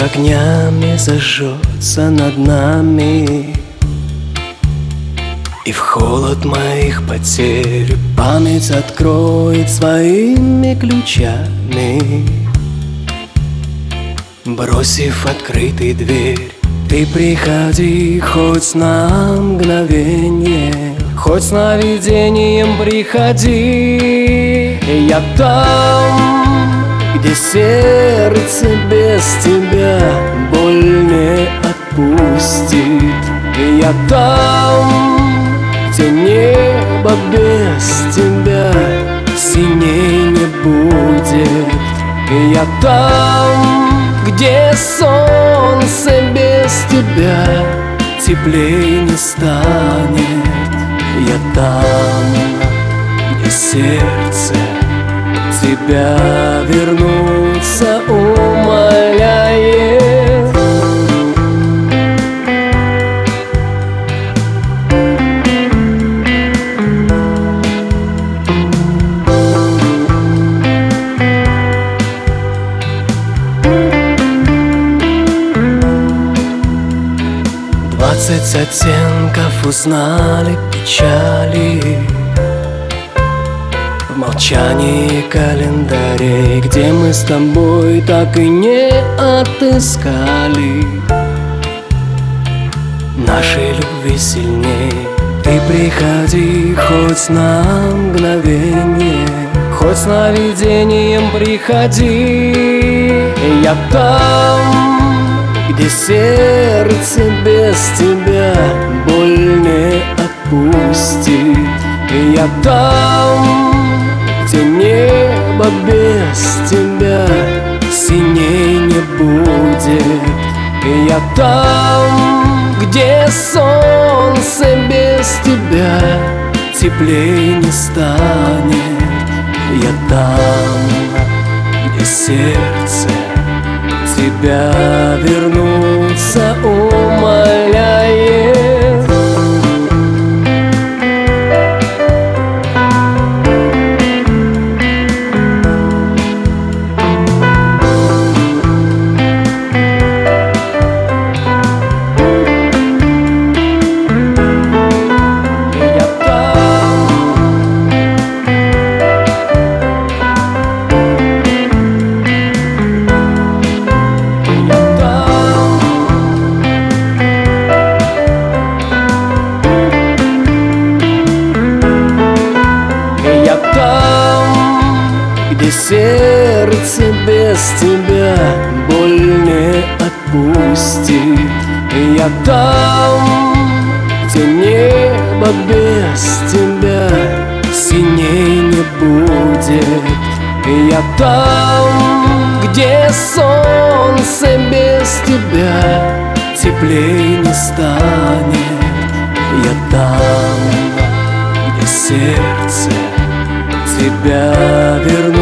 огнями зажжется над нами, и в холод моих потерь память откроет своими ключами. Бросив открытой дверь, ты приходи хоть на мгновенье, хоть сновидением приходи. Я там, где сердце без тебя боль не отпустит. Я там, где небо без тебя синей не будет. Я там, где солнце без тебя теплей не станет. Я там, где сердце тебя вернуться умоляет. 20 оттенков узнали печали в молчании календарей, где мы с тобой так и не отыскали нашей любви сильней. Ты приходи хоть на мгновенье, хоть сновидением приходи. Я там, где сердце без тебя боль не отпустит. Я там, где небо без тебя синей не будет. Я там, где солнце без тебя теплей не станет. Я там, где сердце тебя вернуться умоляет. Где сердце без тебя боль не отпустит. Я там, где небо без тебя синей не будет. Я там, где солнце без тебя теплей не станет. Я там, где сердце тебя верну.